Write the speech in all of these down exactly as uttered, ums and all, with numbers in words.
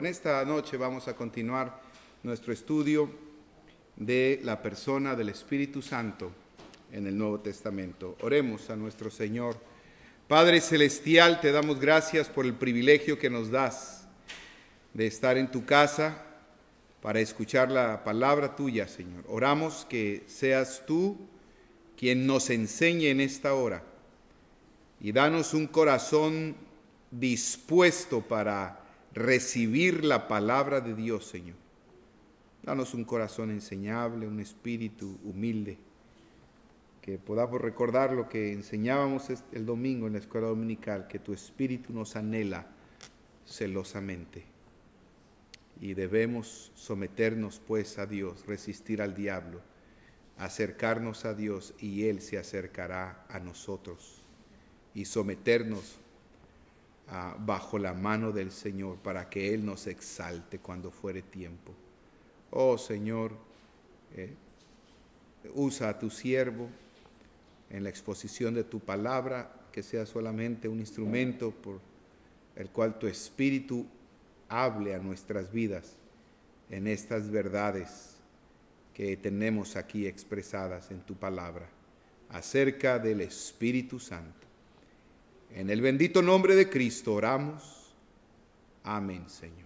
En esta noche vamos a continuar nuestro estudio de la persona del Espíritu Santo en el Nuevo Testamento. Oremos a nuestro Señor. Padre Celestial, te damos gracias por el privilegio que nos das de estar en tu casa para escuchar la palabra tuya, Señor. Oramos que seas tú quien nos enseñe en esta hora y danos un corazón dispuesto para recibir la palabra de Dios, Señor. Danos un corazón enseñable, un espíritu humilde, que podamos recordar lo que enseñábamos el domingo en la escuela dominical, que tu espíritu nos anhela celosamente. Y debemos someternos pues a Dios, resistir al diablo, acercarnos a Dios y Él se acercará a nosotros, y someternos Uh, bajo la mano del Señor para que Él nos exalte cuando fuere tiempo. Oh Señor, eh, usa a tu siervo en la exposición de tu palabra, que sea solamente un instrumento por el cual tu Espíritu hable a nuestras vidas en estas verdades que tenemos aquí expresadas en tu palabra acerca del Espíritu Santo. En el bendito nombre de Cristo oramos. Amén, Señor.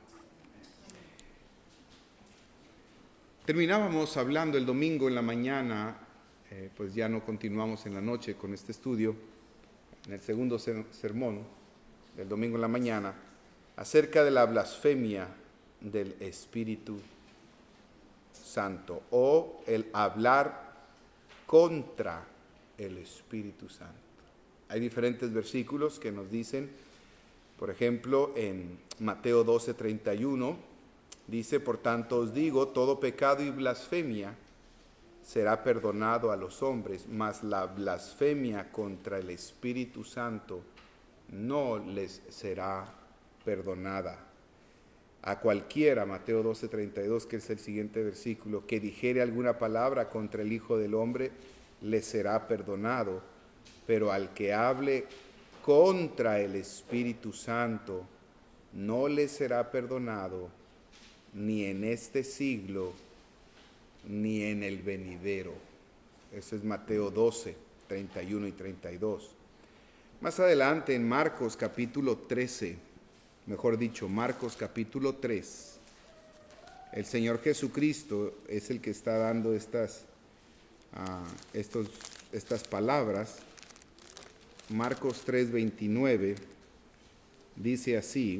Terminábamos hablando el domingo en la mañana, eh, pues ya no continuamos en la noche con este estudio, en el segundo sermón del domingo en la mañana, acerca de la blasfemia del Espíritu Santo o el hablar contra el Espíritu Santo. Hay diferentes versículos que nos dicen, por ejemplo, en Mateo doce, treinta y uno, dice: por tanto os digo, todo pecado y blasfemia será perdonado a los hombres, mas la blasfemia contra el Espíritu Santo no les será perdonada. A cualquiera, Mateo doce, treinta y dos, que es el siguiente versículo, que dijere alguna palabra contra el Hijo del Hombre, le será perdonado. Pero al que hable contra el Espíritu Santo, no le será perdonado, ni en este siglo, ni en el venidero. Eso es Mateo doce, treinta y uno y treinta y dos. Más adelante en Marcos capítulo trece, mejor dicho, Marcos capítulo tres, el Señor Jesucristo es el que está dando estas, uh, estos, estas palabras. Marcos tres, veintinueve, dice así,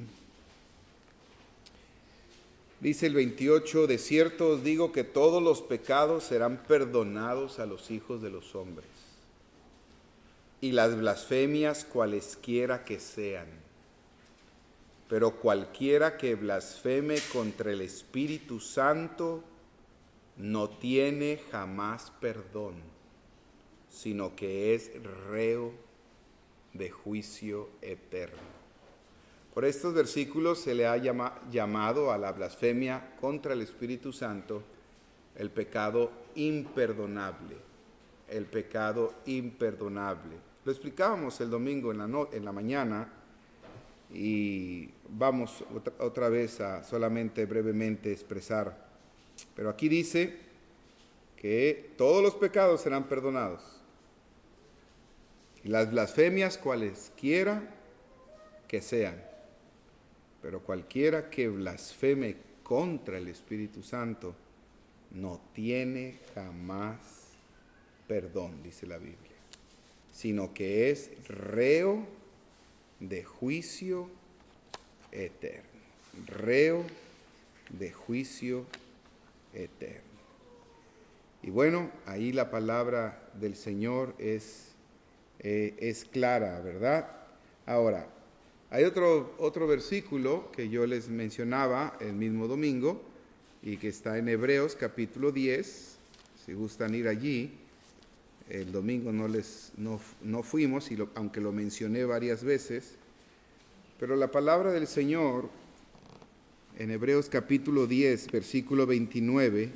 dice el veintiocho: de cierto os digo que todos los pecados serán perdonados a los hijos de los hombres, y las blasfemias cualesquiera que sean, pero cualquiera que blasfeme contra el Espíritu Santo no tiene jamás perdón, sino que es reo de juicio eterno. Por estos versículos se le ha llama, llamado a la blasfemia contra el Espíritu Santo el pecado imperdonable, el pecado imperdonable. Lo explicábamos el domingo en la, no, en la mañana y vamos otra, otra vez a solamente brevemente expresar, pero aquí dice que todos los pecados serán perdonados. Las blasfemias cualesquiera que sean, pero cualquiera que blasfeme contra el Espíritu Santo no tiene jamás perdón, dice la Biblia, sino que es reo de juicio eterno, reo de juicio eterno. Y bueno, ahí la palabra del Señor es Eh, es clara, ¿verdad? Ahora, hay otro, otro versículo que yo les mencionaba el mismo domingo y que está en Hebreos capítulo diez, si gustan ir allí. El domingo no, les, no, no fuimos, y lo, aunque lo mencioné varias veces, pero la palabra del Señor en Hebreos capítulo diez, versículo veintinueve,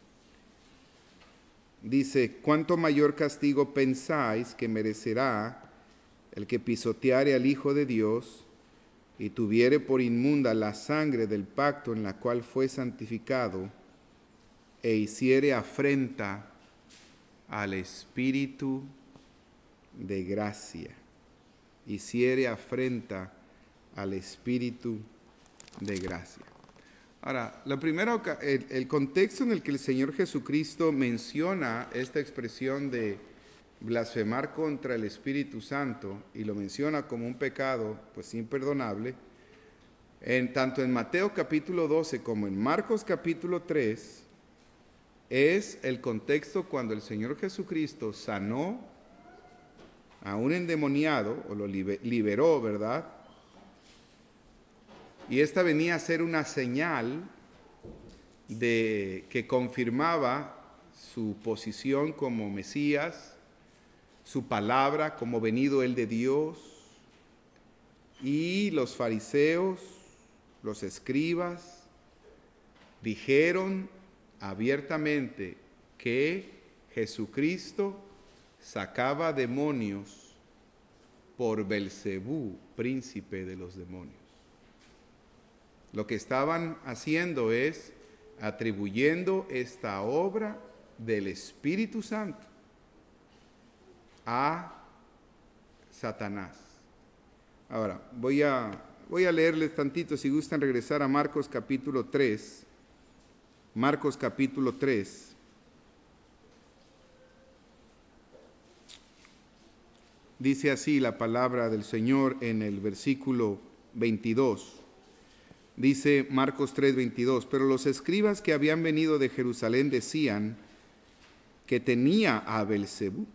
dice: ¿cuánto mayor castigo pensáis que merecerá el que pisoteare al Hijo de Dios y tuviere por inmunda la sangre del pacto en la cual fue santificado, e hiciere afrenta al Espíritu de gracia. Hiciere afrenta al Espíritu de gracia. Ahora, la primera, el, el contexto en el que el Señor Jesucristo menciona esta expresión de blasfemar contra el Espíritu Santo, y lo menciona como un pecado pues imperdonable, en, tanto en Mateo capítulo doce como en Marcos capítulo tres, es el contexto cuando el Señor Jesucristo sanó a un endemoniado, o lo liberó, ¿verdad? Y esta venía a ser una señal de que confirmaba su posición como Mesías, su palabra como venido él de Dios. Y los fariseos, los escribas, dijeron abiertamente que Jesucristo sacaba demonios por Belcebú, príncipe de los demonios. Lo que estaban haciendo es atribuyendo esta obra del Espíritu Santo a Satanás. Ahora, voy a, voy a leerles tantito, si gustan regresar a Marcos capítulo tres. Marcos capítulo tres. Dice así la palabra del Señor en el versículo veintidós. Dice Marcos tres, veintidós, pero los escribas que habían venido de Jerusalén decían que tenía a Belcebú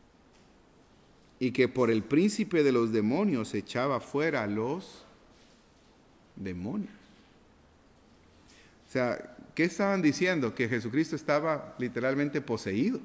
y que por el príncipe de los demonios echaba fuera a los demonios. O sea, ¿qué estaban diciendo? Que Jesucristo estaba literalmente poseído.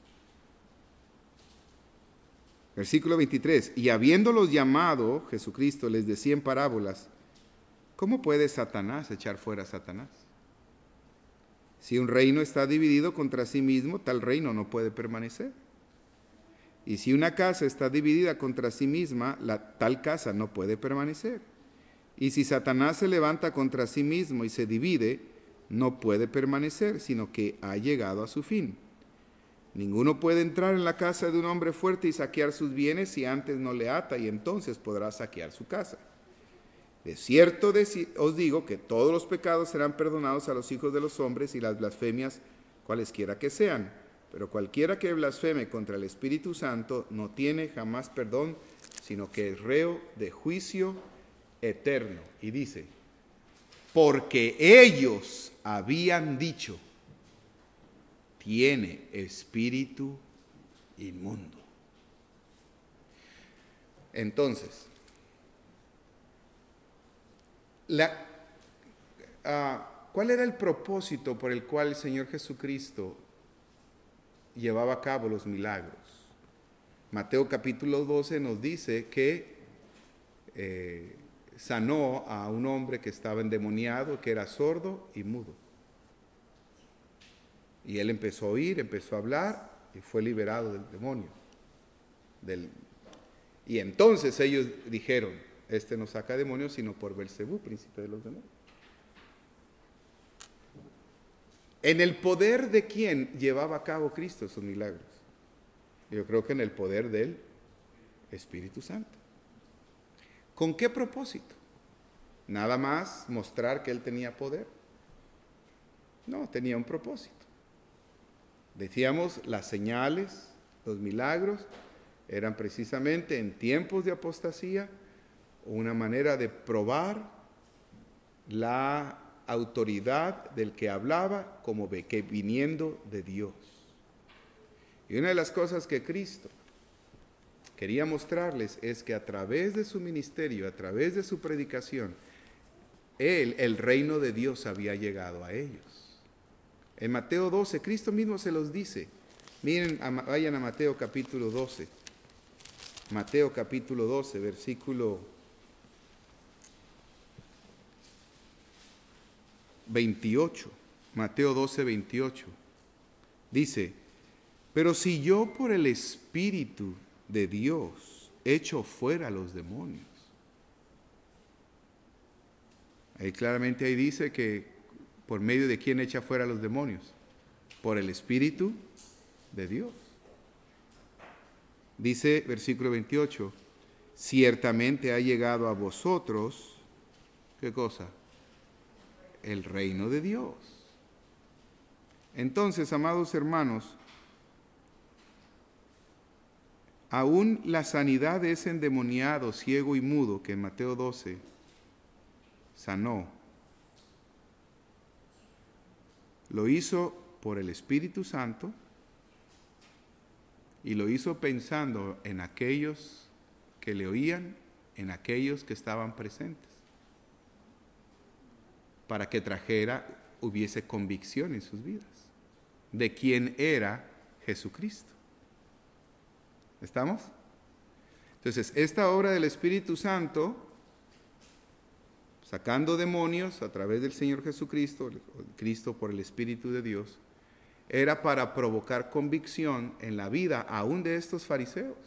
Versículo veintitrés, y habiéndolos llamado, Jesucristo les decía en parábolas, ¿cómo puede Satanás echar fuera a Satanás? Si un reino está dividido contra sí mismo, tal reino no puede permanecer. Y si una casa está dividida contra sí misma, la, tal casa no puede permanecer. Y si Satanás se levanta contra sí mismo y se divide, no puede permanecer, sino que ha llegado a su fin. Ninguno puede entrar en la casa de un hombre fuerte y saquear sus bienes si antes no le ata, y entonces podrá saquear su casa. De cierto os digo que todos los pecados serán perdonados a los hijos de los hombres y las blasfemias cualesquiera que sean. Pero cualquiera que blasfeme contra el Espíritu Santo no tiene jamás perdón, sino que es reo de juicio eterno. Y dice, porque ellos habían dicho, tiene espíritu inmundo. Entonces, la, uh, ¿cuál era el propósito por el cual el Señor Jesucristo llevaba a cabo los milagros? Mateo capítulo doce nos dice que eh, sanó a un hombre que estaba endemoniado, que era sordo y mudo. Y él empezó a oír, empezó a hablar y fue liberado del demonio. Del, y entonces ellos dijeron, este no saca demonios sino por Belcebú, príncipe de los demonios. ¿En el poder de quién llevaba a cabo Cristo esos milagros? Yo creo que en el poder del Espíritu Santo. ¿Con qué propósito? ¿Nada más mostrar que él tenía poder? No, tenía un propósito. Decíamos, las señales, los milagros, eran precisamente en tiempos de apostasía una manera de probar la autoridad del que hablaba como de que viniendo de Dios. Y una de las cosas que Cristo quería mostrarles es que a través de su ministerio, a través de su predicación, Él, el reino de Dios había llegado a ellos. En Mateo doce, Cristo mismo se los dice. Miren, vayan a Mateo capítulo doce. Mateo capítulo doce, versículo veintiocho. Mateo doce, veintiocho. Dice, pero si yo por el Espíritu de Dios echo fuera a los demonios, Ahí claramente ahí dice que por medio de quién echa fuera a los demonios. Por el Espíritu de Dios. Dice versículo veintiocho, ciertamente ha llegado a vosotros, ¿qué cosa? El reino de Dios. Entonces, amados hermanos, aún la sanidad de ese endemoniado, ciego y mudo, que en Mateo doce sanó, lo hizo por el Espíritu Santo y lo hizo pensando en aquellos que le oían, en aquellos que estaban presentes, para que trajera, hubiese convicción en sus vidas de quién era Jesucristo. ¿Estamos? Entonces, esta obra del Espíritu Santo, sacando demonios a través del Señor Jesucristo, Cristo por el Espíritu de Dios, era para provocar convicción en la vida aún de estos fariseos.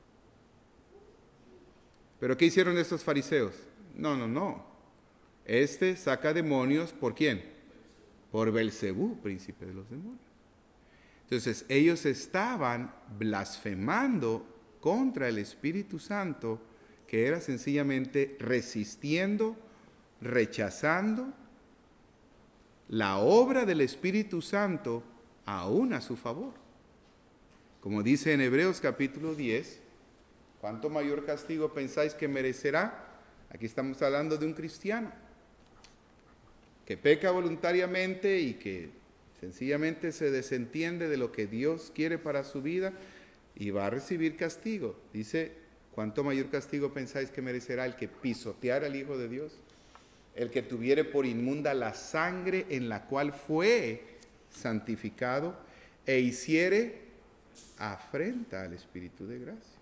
¿Pero qué hicieron estos fariseos? No, no, no. Este saca demonios, ¿por quién? Por Belcebú, príncipe de los demonios. Entonces, ellos estaban blasfemando contra el Espíritu Santo, que era sencillamente resistiendo, rechazando la obra del Espíritu Santo aún a su favor. Como dice en Hebreos capítulo diez, ¿cuánto mayor castigo pensáis que merecerá? Aquí estamos hablando de un cristiano que peca voluntariamente y que sencillamente se desentiende de lo que Dios quiere para su vida y va a recibir castigo. Dice, ¿cuánto mayor castigo pensáis que merecerá el que pisoteara al Hijo de Dios? El que tuviere por inmunda la sangre en la cual fue santificado e hiciere afrenta al Espíritu de gracia.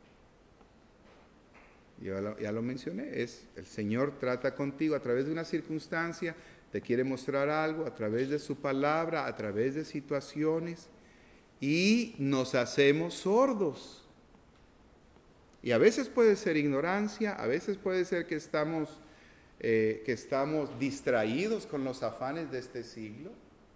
Yo ya lo, ya lo mencioné, es el Señor trata contigo a través de una circunstancia, te quiere mostrar algo a través de su palabra, a través de situaciones, y nos hacemos sordos. Y a veces puede ser ignorancia, a veces puede ser que estamos, eh, que estamos distraídos con los afanes de este siglo,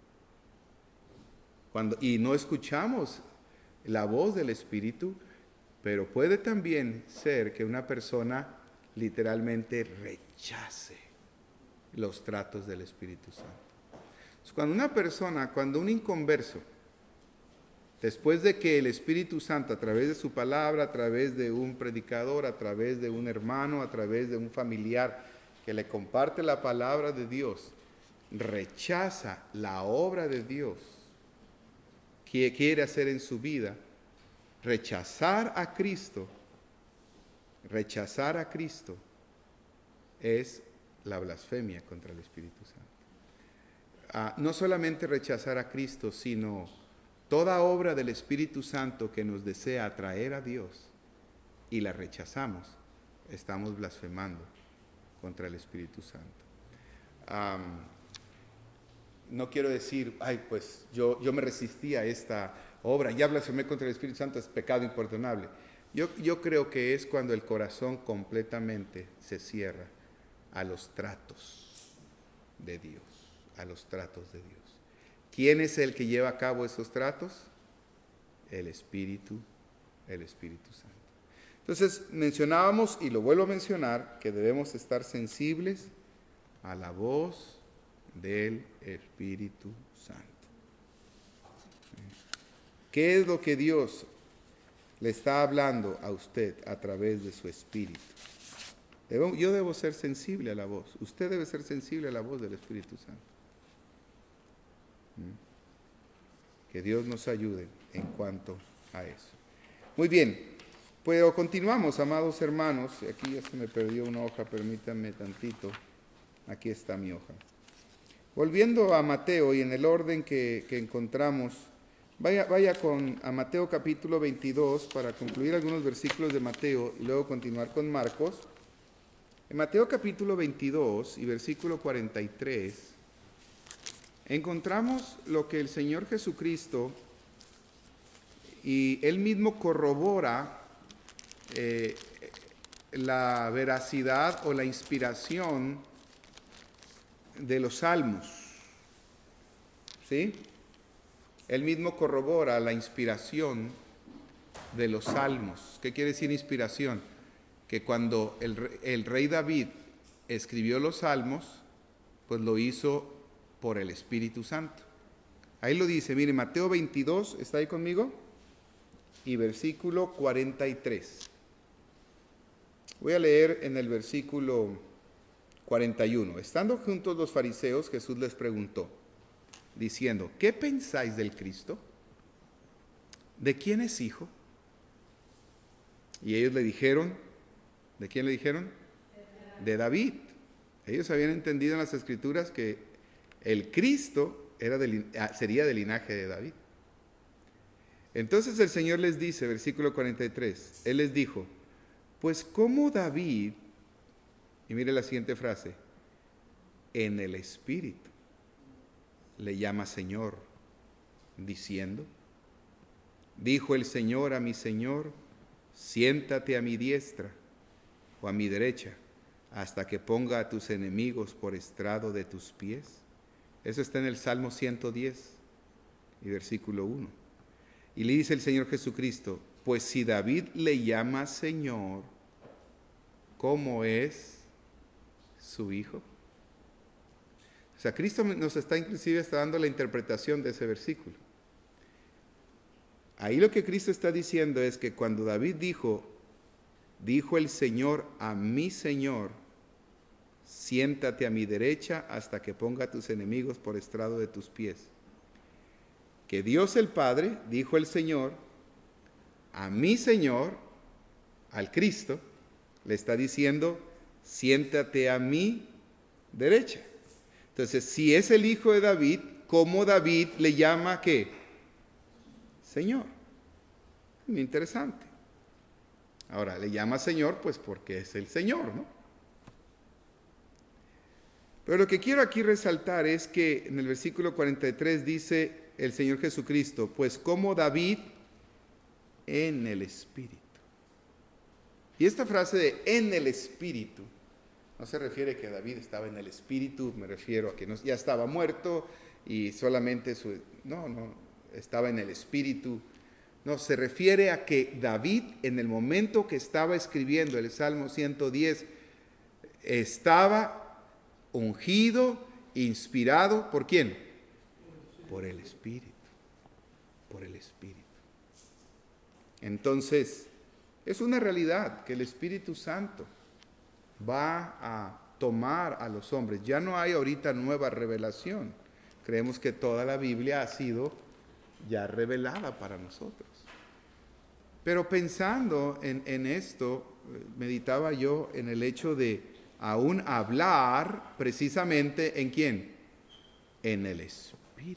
cuando, y no escuchamos la voz del Espíritu, pero puede también ser que una persona literalmente rechace los tratos del Espíritu Santo. Entonces, cuando una persona, cuando un inconverso, después de que el Espíritu Santo, a través de su palabra, a través de un predicador, a través de un hermano, a través de un familiar que le comparte la palabra de Dios, rechaza la obra de Dios que quiere hacer en su vida, rechazar a Cristo, rechazar a Cristo es la blasfemia contra el Espíritu Santo. Ah, no solamente rechazar a Cristo, sino toda obra del Espíritu Santo que nos desea atraer a Dios y la rechazamos, estamos blasfemando contra el Espíritu Santo. Um, no quiero decir, ay, pues yo, yo me resistí a esta obra, ya blasfemé contra el Espíritu Santo, es pecado imperdonable. Yo, yo creo que es cuando el corazón completamente se cierra a los tratos de Dios, a los tratos de Dios. ¿Quién es el que lleva a cabo esos tratos? El Espíritu, el Espíritu Santo. Entonces mencionábamos, y lo vuelvo a mencionar, que debemos estar sensibles a la voz del Espíritu Santo. ¿Qué es lo que Dios le está hablando a usted a través de su Espíritu? Debo, yo debo ser sensible a la voz. Usted debe ser sensible a la voz del Espíritu Santo. Que Dios nos ayude en cuanto a eso. Muy bien, pues continuamos, amados hermanos. Aquí ya se me perdió una hoja, permítanme tantito. Aquí está mi hoja. Volviendo a Mateo y en el orden que, que encontramos, vaya, vaya con, a Mateo capítulo veintidós para concluir algunos versículos de Mateo y luego continuar con Marcos. En Mateo capítulo veintidós y versículo cuarenta y tres, encontramos lo que el Señor Jesucristo, y Él mismo corrobora eh, la veracidad o la inspiración de los salmos, ¿sí? Él mismo corrobora la inspiración de los salmos. ¿Qué quiere decir inspiración? Que cuando el, el rey David escribió los salmos, pues lo hizo por el Espíritu Santo. Ahí lo dice, mire, Mateo veintidós, ¿está ahí conmigo? Y versículo cuarenta y tres. Voy a leer en el versículo cuarenta y uno. Estando juntos los fariseos, Jesús les preguntó, diciendo, ¿qué pensáis del Cristo? ¿De quién es hijo? Y ellos le dijeron, ¿de quién le dijeron? De David. Ellos habían entendido en las Escrituras que el Cristo era de, sería del linaje de David. Entonces el Señor les dice, versículo cuarenta y tres, Él les dijo, pues como David, y mire la siguiente frase, en el Espíritu le llama Señor, diciendo, dijo el Señor a mi Señor, siéntate a mi diestra o a mi derecha, hasta que ponga a tus enemigos por estrado de tus pies. Eso está en el Salmo ciento diez y versículo uno. Y le dice el Señor Jesucristo, pues si David le llama Señor, ¿cómo es su hijo? O sea, Cristo nos está inclusive está dando la interpretación de ese versículo. Ahí lo que Cristo está diciendo es que cuando David dijo, dijo el Señor a mi Señor, siéntate a mi derecha hasta que ponga a tus enemigos por estrado de tus pies. Que Dios el Padre, dijo el Señor, a mi Señor, al Cristo, le está diciendo, siéntate a mi derecha. Entonces, si es el hijo de David, ¿cómo David le llama qué? Señor. Muy interesante. Ahora, le llama Señor, pues porque es el Señor, ¿no? Pero lo que quiero aquí resaltar es que en el versículo cuarenta y tres dice el Señor Jesucristo, pues como David en el Espíritu. Y esta frase de en el Espíritu no se refiere que David estaba en el Espíritu, me refiero a que no, ya estaba muerto y solamente su... No, no, estaba en el Espíritu. No, se refiere a que David en el momento que estaba escribiendo el Salmo ciento diez estaba ungido, inspirado, ¿por quién? Por el Espíritu, por el Espíritu. Entonces, es una realidad que el Espíritu Santo va a tomar a los hombres. Ya no hay ahorita nueva revelación. Creemos que toda la Biblia ha sido ya revelada para nosotros. Pero pensando en, en esto, meditaba yo en el hecho de aún hablar precisamente en quién, en el Espíritu,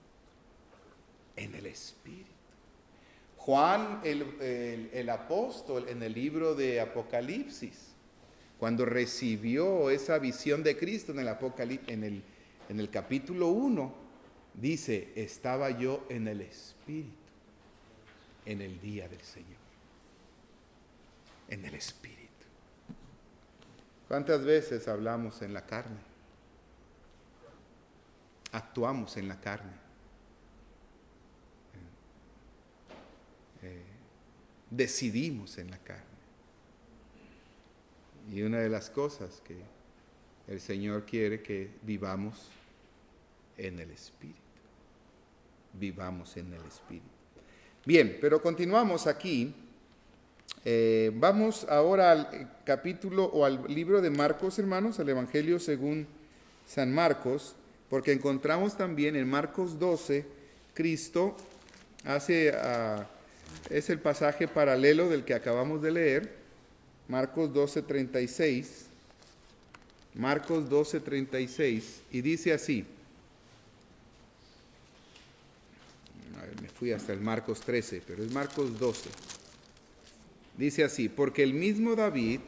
en el Espíritu. Juan, el, el, el apóstol, en el libro de Apocalipsis, cuando recibió esa visión de Cristo en el, Apocalip- en el, en el capítulo uno, dice, estaba yo en el Espíritu, en el día del Señor, en el Espíritu. ¿Cuántas veces hablamos en la carne? Actuamos en la carne. Eh, decidimos en la carne. Y una de las cosas que el Señor quiere que vivamos en el Espíritu. Vivamos en el Espíritu. Bien, pero continuamos aquí. Eh, vamos ahora al capítulo o al libro de Marcos, hermanos, al Evangelio según San Marcos, porque encontramos también en Marcos doce, Cristo hace, uh, es el pasaje paralelo del que acabamos de leer, Marcos doce, treinta y seis, Marcos doce, treinta y seis, y dice así, a ver, me fui hasta el Marcos trece, pero es Marcos doce. Dice así, porque el mismo David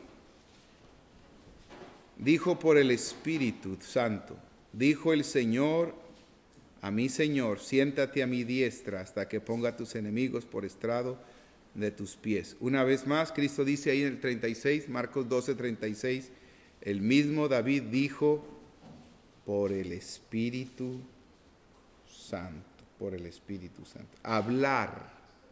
dijo por el Espíritu Santo, dijo el Señor a mi Señor, siéntate a mi diestra hasta que ponga a tus enemigos por estrado de tus pies. Una vez más, Cristo dice ahí en el treinta y seis, Marcos doce, treinta y seis, el mismo David dijo por el Espíritu Santo, por el Espíritu Santo. Hablar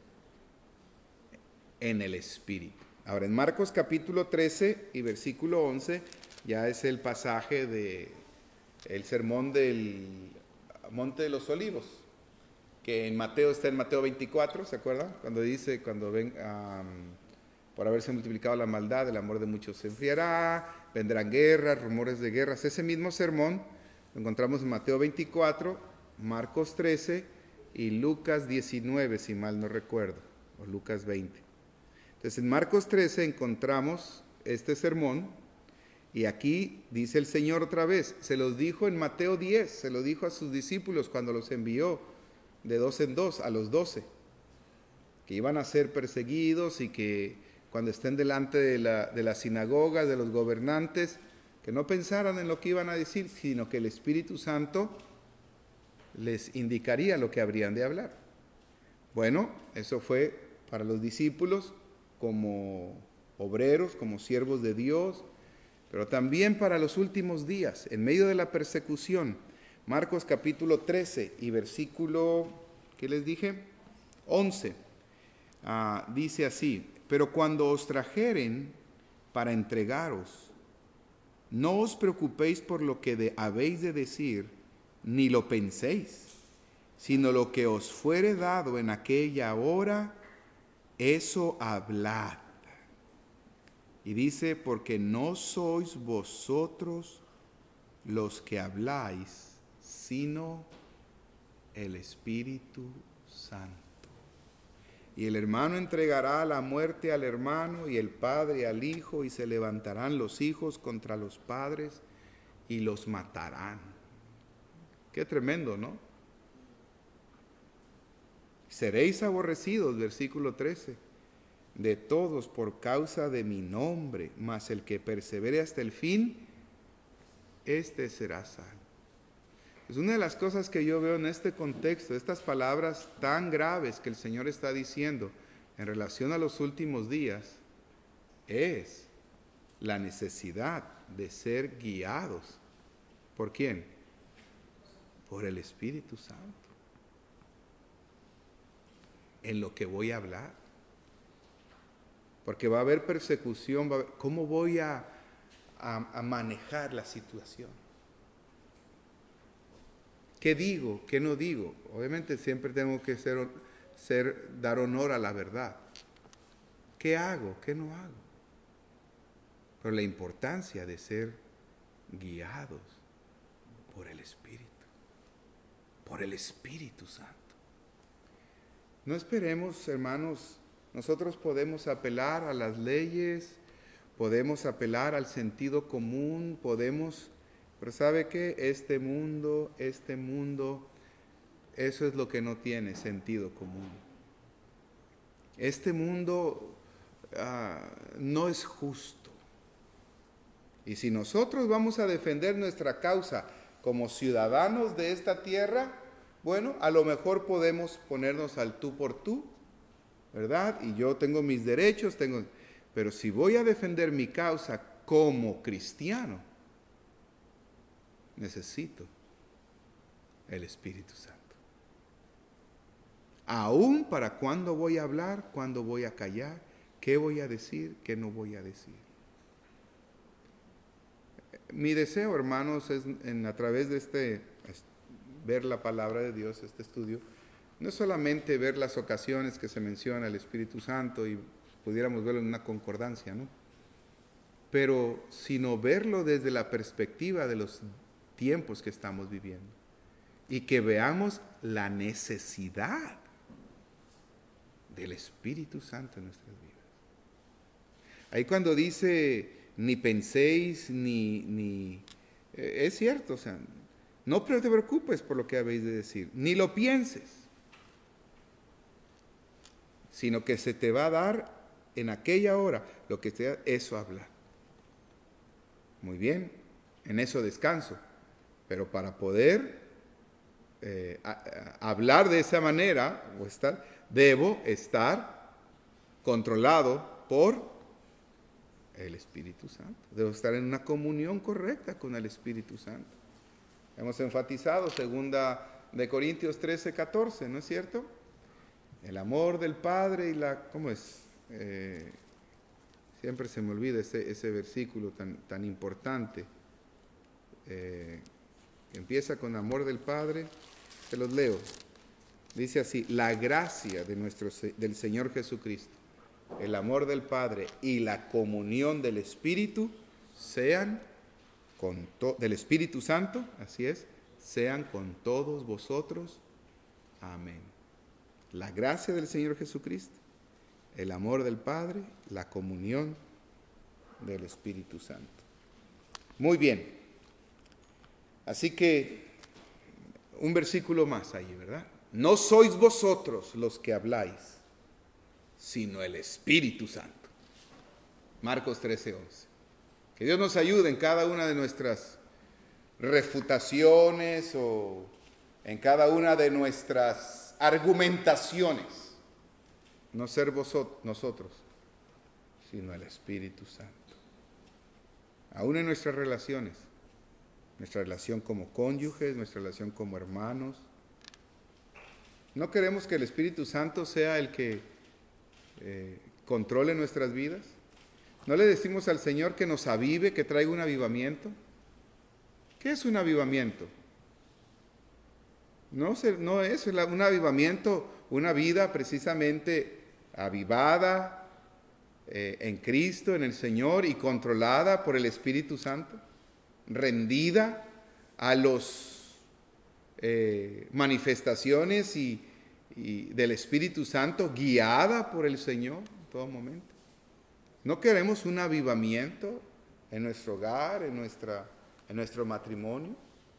en el Espíritu. Ahora, en Marcos capítulo trece y versículo once, ya es el pasaje de el sermón del Monte de los Olivos, que en Mateo está en Mateo veinticuatro, ¿se acuerdan? Cuando dice, cuando ven, um, por haberse multiplicado la maldad, el amor de muchos se enfriará, vendrán guerras, rumores de guerras. Ese mismo sermón lo encontramos en Mateo veinticuatro, Marcos trece y Lucas diecinueve, si mal no recuerdo, o Lucas veinte. Entonces en Marcos trece encontramos este sermón, y aquí dice el Señor otra vez, se los dijo en Mateo diez, se lo dijo a sus discípulos cuando los envió de dos en dos, a los doce, que iban a ser perseguidos y que cuando estén delante de la, de la sinagoga, de los gobernantes, que no pensaran en lo que iban a decir, sino que el Espíritu Santo les indicaría lo que habrían de hablar. Bueno, eso fue para los discípulos como obreros, como siervos de Dios, pero también para los últimos días, en medio de la persecución. Marcos capítulo trece y versículo, ¿qué les dije? once, ah, dice así: pero cuando os trajeren para entregaros, no os preocupéis por lo que de, habéis de decir, ni lo penséis, sino lo que os fuere dado en aquella hora, eso hablad. Y dice, porque no sois vosotros los que habláis, sino el Espíritu Santo. Y el hermano entregará la muerte al hermano, y el padre al hijo, y se levantarán los hijos contra los padres y los matarán. Qué tremendo, ¿no? Seréis aborrecidos, versículo trece, de todos por causa de mi nombre, mas el que persevere hasta el fin, este será salvo. Es una de las cosas que yo veo en este contexto, estas palabras tan graves que el Señor está diciendo en relación a los últimos días, es la necesidad de ser guiados. ¿Por quién? Por el Espíritu Santo. En lo que voy a hablar. Porque va a haber persecución, va a haber, ¿cómo voy a, a, a manejar la situación? ¿Qué digo? ¿Qué no digo? Obviamente siempre tengo que ser, ser, dar honor a la verdad. ¿Qué hago? ¿Qué no hago? Pero la importancia de ser guiados por el Espíritu, por el Espíritu Santo. No esperemos, hermanos, nosotros podemos apelar a las leyes, podemos apelar al sentido común, podemos... Pero ¿sabe qué? Este mundo, este mundo, eso es lo que no tiene sentido común. Este mundo uh, no es justo. Y si nosotros vamos a defender nuestra causa como ciudadanos de esta tierra, bueno, a lo mejor podemos ponernos al tú por tú, ¿verdad? Y yo tengo mis derechos, tengo... Pero si voy a defender mi causa como cristiano, necesito el Espíritu Santo. Aún para cuándo voy a hablar, cuándo voy a callar, qué voy a decir, qué no voy a decir. Mi deseo, hermanos, es en, a través de este, ver la palabra de Dios, este estudio, no es solamente ver las ocasiones que se menciona el Espíritu Santo y pudiéramos verlo en una concordancia, ¿no? Pero sino verlo desde la perspectiva de los tiempos que estamos viviendo y que veamos la necesidad del Espíritu Santo en nuestras vidas. Ahí cuando dice ni penséis ni, ni eh, es cierto, o sea, no te preocupes por lo que habéis de decir, ni lo pienses, sino que se te va a dar en aquella hora lo que te da, eso hablar. Muy bien, en eso descanso. Pero para poder eh, a, a, hablar de esa manera, o estar, debo estar controlado por el Espíritu Santo. Debo estar en una comunión correcta con el Espíritu Santo. Hemos enfatizado segunda de Corintios trece, catorce, ¿no es cierto? El amor del Padre y la... ¿Cómo es? Eh, siempre se me olvida ese, ese versículo tan, tan importante. Eh, empieza con amor del Padre. Se los leo. Dice así: la gracia de nuestro, del Señor Jesucristo, el amor del Padre y la comunión del Espíritu sean con to- del Espíritu Santo, así es, sean con todos vosotros. Amén. La gracia del Señor Jesucristo, el amor del Padre, la comunión del Espíritu Santo. Muy bien. Así que un versículo más ahí, ¿verdad? No sois vosotros los que habláis, sino el Espíritu Santo. Marcos trece, once. Que Dios nos ayude en cada una de nuestras refutaciones o en cada una de nuestras argumentaciones. No ser vosotros, nosotros, sino el Espíritu Santo. Aún en nuestras relaciones, nuestra relación como cónyuges, nuestra relación como hermanos. ¿No queremos que el Espíritu Santo sea el que eh, controle nuestras vidas? ¿No le decimos al Señor que nos avive, que traiga un avivamiento? ¿Qué es un avivamiento? No, no es un avivamiento, una vida precisamente avivada eh, en Cristo, en el Señor y controlada por el Espíritu Santo, rendida a las eh, manifestaciones y, y del Espíritu Santo, guiada por el Señor en todo momento. ¿No queremos un avivamiento en nuestro hogar, en, nuestra, en nuestro matrimonio?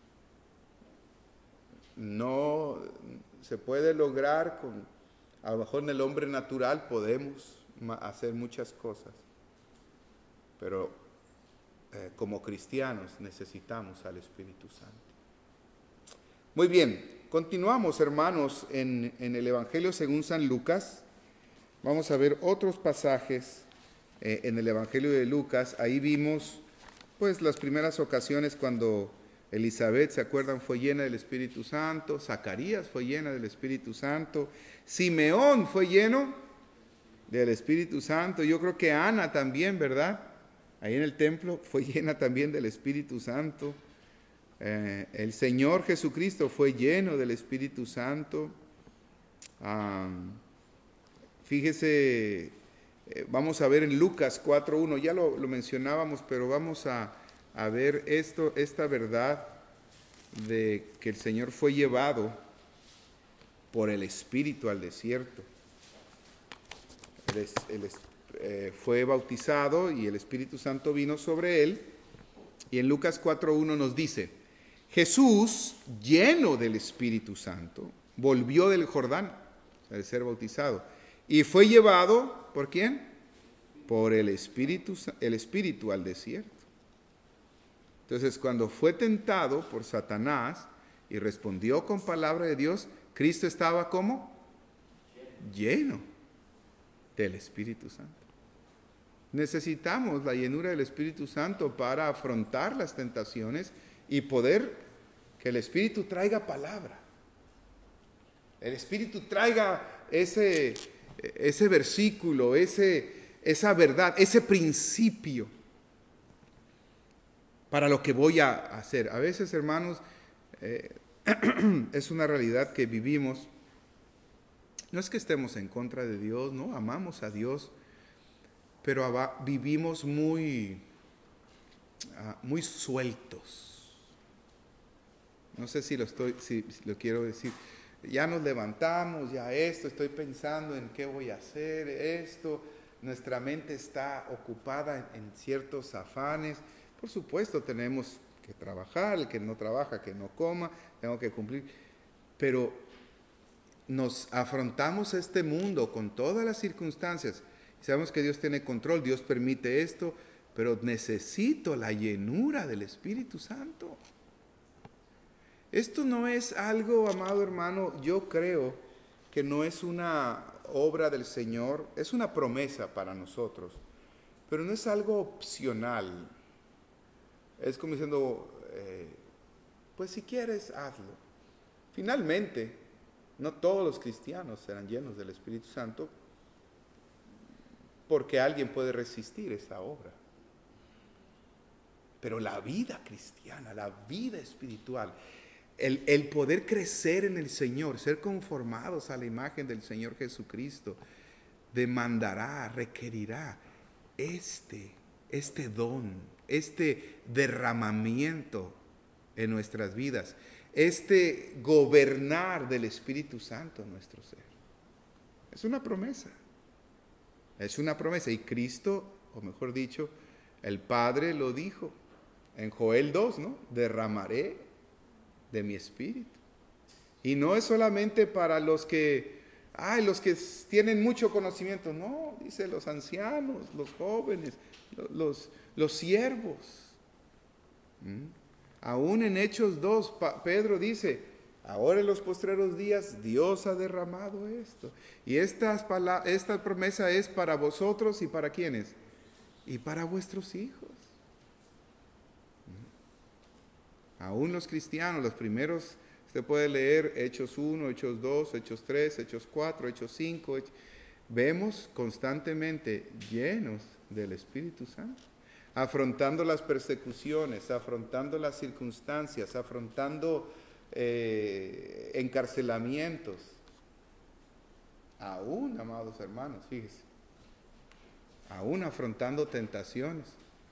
No se puede lograr con, a lo mejor en el hombre natural podemos hacer muchas cosas, pero eh, como cristianos necesitamos al Espíritu Santo. Muy bien, continuamos, hermanos, en, en el Evangelio según San Lucas. Vamos a ver otros pasajes eh, en el Evangelio de Lucas. Ahí vimos pues las primeras ocasiones cuando Elizabeth, ¿se acuerdan? Fue llena del Espíritu Santo. Zacarías fue llena del Espíritu Santo. Simeón fue lleno del Espíritu Santo. Yo creo que Ana también, ¿verdad? Ahí en el templo fue llena también del Espíritu Santo. Eh, el Señor Jesucristo fue lleno del Espíritu Santo. Um, fíjese, eh, vamos a ver en Lucas cuatro uno, ya lo, lo mencionábamos, pero vamos a... a ver esto, esta verdad de que el Señor fue llevado por el Espíritu al desierto. Él, él eh, fue bautizado y el Espíritu Santo vino sobre él. Y en Lucas cuatro uno nos dice: Jesús, lleno del Espíritu Santo, volvió del Jordán, al ser bautizado, y fue llevado, ¿por quién? Por el Espíritu, el Espíritu al desierto. Entonces, cuando fue tentado por Satanás y respondió con palabra de Dios, Cristo estaba ¿cómo? Lleno del Espíritu Santo. Necesitamos la llenura del Espíritu Santo para afrontar las tentaciones y poder que el Espíritu traiga palabra. El Espíritu traiga ese, ese versículo, ese, esa verdad, ese principio para lo que voy a hacer. A veces, hermanos, eh, es una realidad que vivimos. No es que estemos en contra de Dios, no, amamos a Dios, pero vivimos muy, uh, muy sueltos. No sé si lo estoy, si, si lo quiero decir. Ya nos levantamos, ya esto, estoy pensando en qué voy a hacer, esto. Nuestra mente está ocupada en, en ciertos afanes. Por supuesto, tenemos que trabajar, el que no trabaja, que no coma, tengo que cumplir. Pero nos afrontamos a este mundo con todas las circunstancias. Sabemos que Dios tiene control, Dios permite esto, pero necesito la llenura del Espíritu Santo. Esto no es algo, amado hermano, yo creo que no es una obra del Señor, es una promesa para nosotros, pero no es algo opcional. Es como diciendo, eh, pues si quieres, hazlo. Finalmente, no todos los cristianos serán llenos del Espíritu Santo, porque alguien puede resistir esa obra. Pero la vida cristiana, la vida espiritual, el, el poder crecer en el Señor, ser conformados a la imagen del Señor Jesucristo, demandará, requerirá este, este don, este derramamiento en nuestras vidas, este gobernar del Espíritu Santo en nuestro ser. Es una promesa, es una promesa. Y Cristo, o mejor dicho, el Padre lo dijo en Joel dos, ¿no? Derramaré de mi Espíritu. Y no es solamente para los que, ay, los que tienen mucho conocimiento, no, dice los ancianos, los jóvenes, los, los siervos. ¿Mm? Aún en Hechos dos, Pedro dice, ahora en los postreros días Dios ha derramado esto. Y esta, esta promesa es para vosotros y para ¿quiénes? Y para vuestros hijos. Aún los cristianos, los primeros, usted puede leer Hechos uno, Hechos dos, Hechos tres, Hechos cuatro, Hechos cinco, vemos constantemente llenos del Espíritu Santo, afrontando las persecuciones, afrontando las circunstancias, afrontando eh, encarcelamientos. Aún, amados hermanos, fíjese, aún afrontando tentaciones.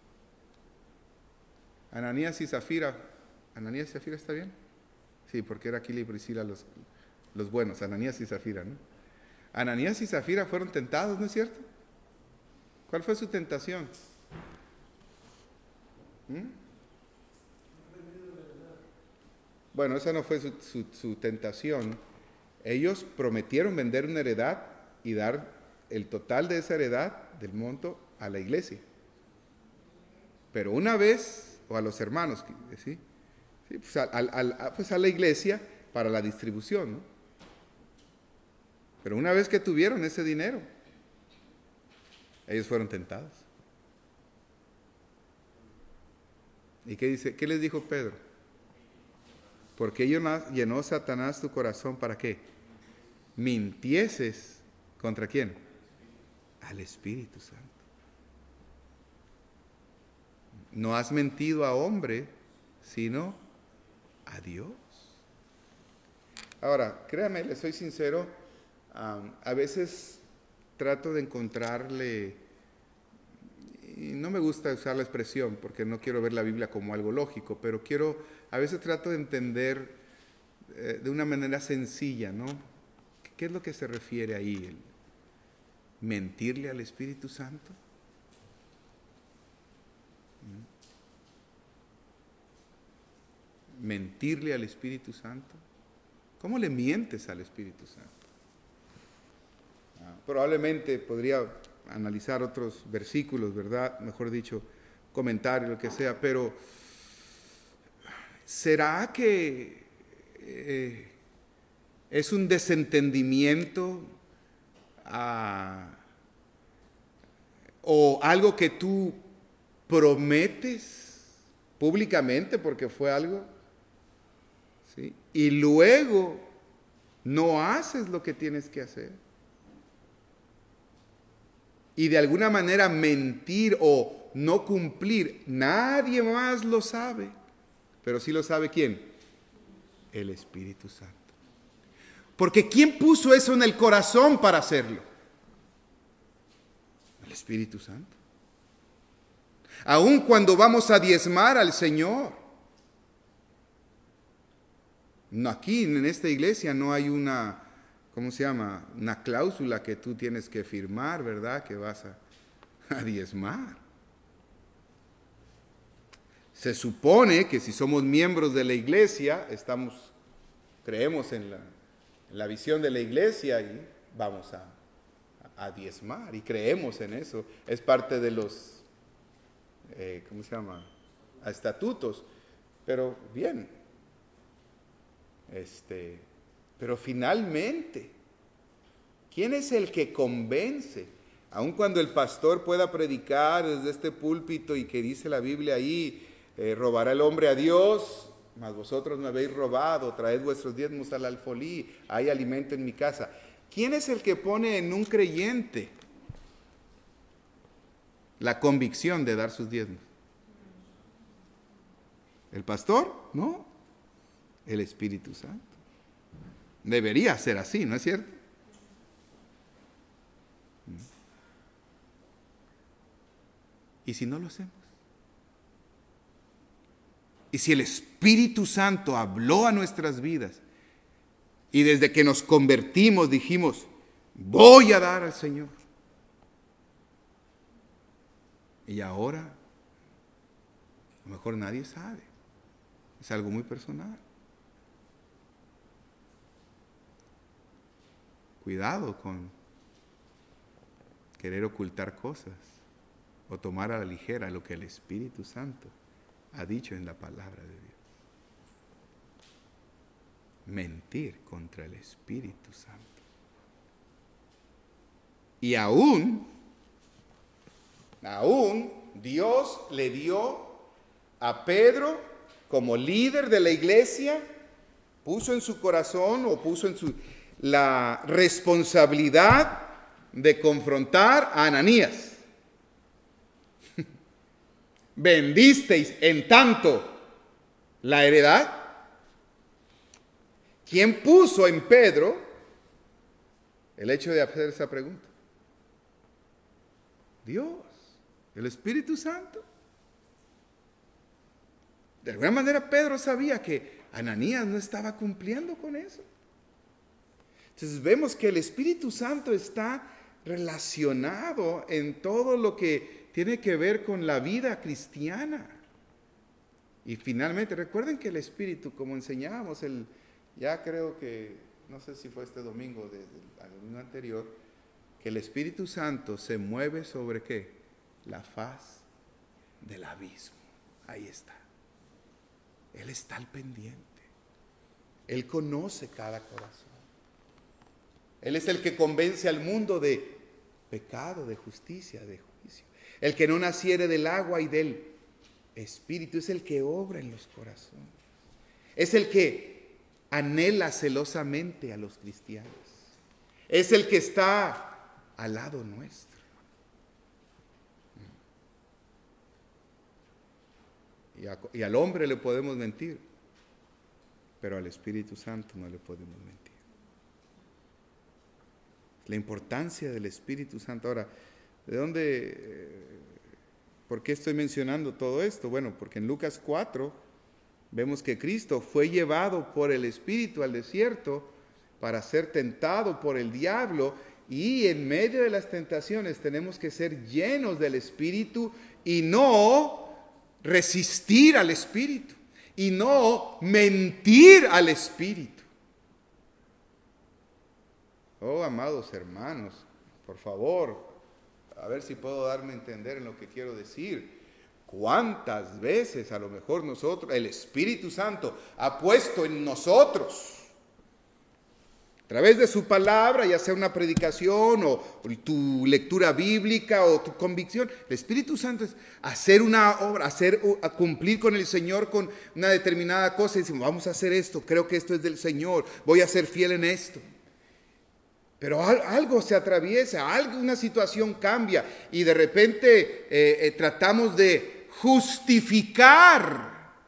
Ananías y Zafira, ¿Ananías y Zafira está bien? Sí, porque era Aquila y Priscila los, los buenos, Ananías y Zafira, ¿no? Ananías y Zafira fueron tentados, ¿no es cierto? ¿Cuál fue su tentación? ¿Mm? Bueno, esa no fue su, su, su tentación. Ellos prometieron vender una heredad y dar el total de esa heredad, del monto, a la iglesia. Pero una vez, o a los hermanos, ¿sí? Sí, pues, a, a, a, pues a la iglesia para la distribución, ¿no? Pero una vez que tuvieron ese dinero, ellos fueron tentados. ¿Y qué dice? ¿Qué les dijo Pedro? Porque llenó Satanás tu corazón, ¿para qué? Mintieses, ¿contra quién? Al Espíritu Santo. No has mentido a hombre, sino a Dios. Ahora, créame, le soy sincero, um, a veces trato de encontrarle, y no me gusta usar la expresión porque no quiero ver la Biblia como algo lógico, pero quiero, a veces trato de entender eh, de una manera sencilla, ¿no? ¿Qué es lo que se refiere ahí? ¿El mentirle al Espíritu Santo? ¿Mentirle al Espíritu Santo? ¿Cómo le mientes al Espíritu Santo? Ah, probablemente podría analizar otros versículos, ¿verdad? Mejor dicho, comentarios, lo que sea, pero ¿será que eh, es un desentendimiento ah, o algo que tú prometes públicamente porque fue algo? ¿Sí? Y luego no haces lo que tienes que hacer. Y de alguna manera mentir o no cumplir, nadie más lo sabe. Pero sí lo sabe ¿quién? El Espíritu Santo. Porque ¿quién puso eso en el corazón para hacerlo? El Espíritu Santo. Aun cuando vamos a diezmar al Señor. Aquí en esta iglesia no hay una, ¿cómo se llama? Una cláusula que tú tienes que firmar, ¿verdad? Que vas a, a diezmar. Se supone que si somos miembros de la iglesia, estamos, creemos en la, en la visión de la iglesia y vamos a, a diezmar y creemos en eso. Es parte de los, eh, ¿cómo se llama? A estatutos. Pero bien. Este, pero finalmente, ¿quién es el que convence? Aun cuando el pastor pueda predicar desde este púlpito y que dice la Biblia ahí, eh, robará el hombre a Dios, mas vosotros me habéis robado, traed vuestros diezmos al alfolí, hay alimento en mi casa. ¿Quién es el que pone en un creyente la convicción de dar sus diezmos? ¿El pastor? No, el Espíritu Santo. Debería ser así, ¿no es cierto? ¿Y si no lo hacemos? ¿Y si el Espíritu Santo habló a nuestras vidas y desde que nos convertimos dijimos, voy a dar al Señor? Y ahora, a lo mejor nadie sabe. Es algo muy personal. Cuidado con querer ocultar cosas o tomar a la ligera lo que el Espíritu Santo ha dicho en la palabra de Dios. Mentir contra el Espíritu Santo. Y aún, aún Dios le dio a Pedro como líder de la iglesia, puso en su corazón o puso en su la responsabilidad de confrontar a Ananías. ¿Vendisteis en tanto la heredad? ¿Quién puso en Pedro el hecho de hacer esa pregunta? Dios, el Espíritu Santo. De alguna manera Pedro sabía que Ananías no estaba cumpliendo con eso. Entonces vemos que el Espíritu Santo está relacionado en todo lo que tiene que ver con la vida cristiana. Y finalmente, recuerden que el Espíritu, como enseñábamos, el, ya creo que, no sé si fue este domingo, desde el domingo anterior, que el Espíritu Santo se mueve sobre ¿qué? La faz del abismo. Ahí está. Él está al pendiente. Él conoce cada corazón. Él es el que convence al mundo de pecado, de justicia, de juicio. El que no naciere del agua y del Espíritu es el que obra en los corazones. Es el que anhela celosamente a los cristianos. Es el que está al lado nuestro. Y, a, y al hombre le podemos mentir, pero al Espíritu Santo no le podemos mentir. La importancia del Espíritu Santo. Ahora, ¿de dónde, eh, por qué estoy mencionando todo esto? Bueno, porque en Lucas cuatro vemos que Cristo fue llevado por el Espíritu al desierto para ser tentado por el diablo, y en medio de las tentaciones tenemos que ser llenos del Espíritu y no resistir al Espíritu y no mentir al Espíritu. Oh, amados hermanos, por favor, a ver si puedo darme a entender en lo que quiero decir. ¿Cuántas veces a lo mejor nosotros, el Espíritu Santo ha puesto en nosotros, a través de su palabra, ya sea una predicación o tu lectura bíblica o tu convicción, el Espíritu Santo es hacer una obra, hacer, a cumplir con el Señor con una determinada cosa y decimos, vamos a hacer esto, creo que esto es del Señor, voy a ser fiel en esto. Pero algo se atraviesa, algo, una situación cambia y de repente eh, eh, tratamos de justificar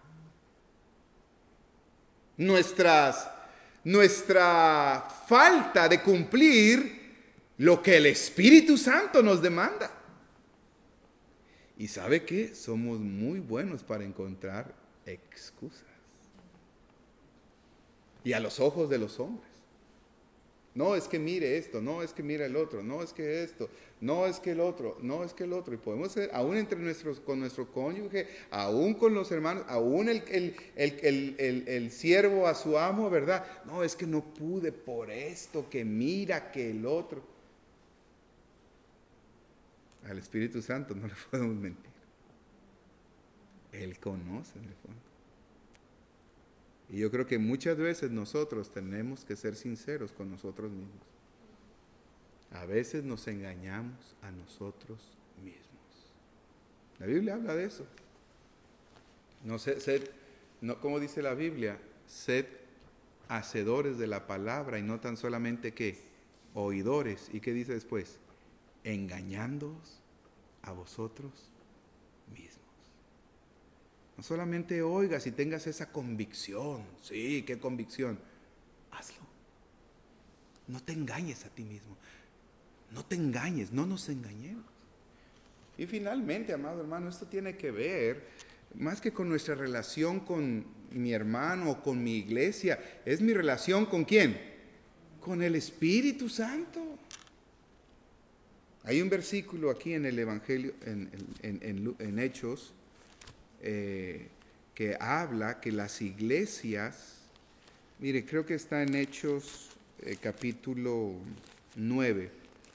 nuestras, nuestra falta de cumplir lo que el Espíritu Santo nos demanda. ¿Y sabe qué? Somos muy buenos para encontrar excusas. Y a los ojos de los hombres. No, es que mire esto, no, es que mire el otro, no, es que esto, no, es que el otro, no, es que el otro. Y podemos ser, aún entre nuestros, con nuestro cónyuge, aún con los hermanos, aún el, el, el, el, el, el siervo a su amo, ¿verdad? No, es que no pude por esto, que mira que el otro. Al Espíritu Santo no le podemos mentir. Él conoce en el fondo. Y yo creo que muchas veces nosotros tenemos que ser sinceros con nosotros mismos. A veces nos engañamos a nosotros mismos. La Biblia habla de eso. No sé, sé no, como dice la Biblia, sed hacedores de la palabra y no tan solamente que oidores. ¿Y qué dice después? Engañándoos a vosotros mismos. No solamente oigas y tengas esa convicción. Sí, qué convicción. Hazlo. No te engañes a ti mismo. No te engañes, no nos engañemos. Y finalmente, amado hermano, esto tiene que ver más que con nuestra relación con mi hermano o con mi iglesia. Es mi relación con quién? Con el Espíritu Santo. Hay un versículo aquí en el Evangelio, en, en, en, en Hechos, eh, que habla que las iglesias, mire, creo que está en Hechos eh, capítulo nueve.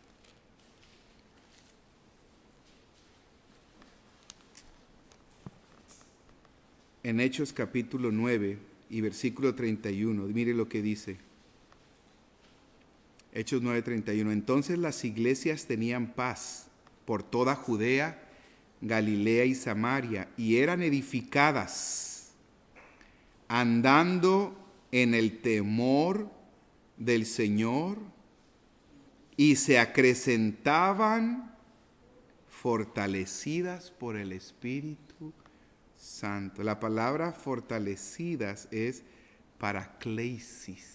En Hechos capítulo nueve y versículo treinta y uno, mire lo que dice. Hechos nueve, treinta y uno. Entonces las iglesias tenían paz por toda Judea, Galilea y Samaria, y eran edificadas, andando en el temor del Señor, y se acrecentaban fortalecidas por el Espíritu Santo. La palabra fortalecidas es paraclesis.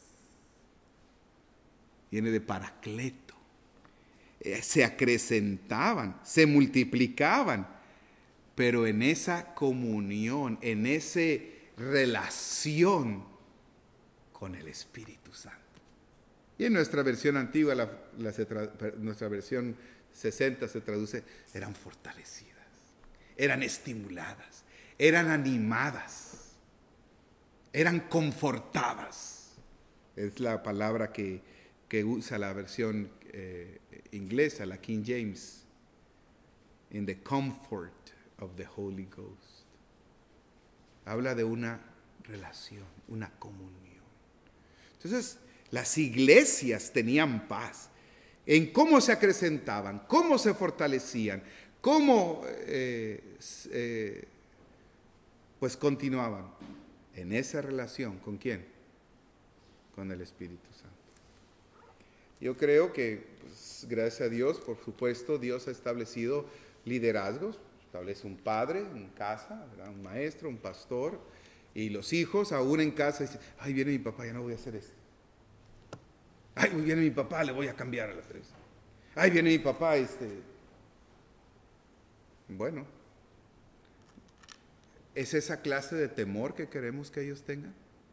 Viene de paracleto. Eh, se acrecentaban, se multiplicaban, pero en esa comunión, en esa relación con el Espíritu Santo. Y en nuestra versión antigua, la, la se tra, nuestra versión sesenta se traduce, eran fortalecidas, eran estimuladas, eran animadas, eran confortadas. Es la palabra que, que usa la versión eh, inglesa, la King James, in the comfort of the Holy Ghost. Habla de una relación, una comunión. Entonces, las iglesias tenían paz en cómo se acrecentaban, cómo se fortalecían, cómo eh, eh, pues continuaban en esa relación. ¿Con quién? Con el Espíritu Santo. Yo creo que, pues, gracias a Dios, por supuesto, Dios ha establecido liderazgos. Establece un padre en casa, ¿verdad? Un maestro, un pastor, y los hijos aún en casa dicen, ay, viene mi papá, ya no voy a hacer esto. Ay, viene mi papá, le voy a cambiar a la tres. Ay, viene mi papá, este. Bueno, ¿es esa clase de temor que queremos que ellos tengan?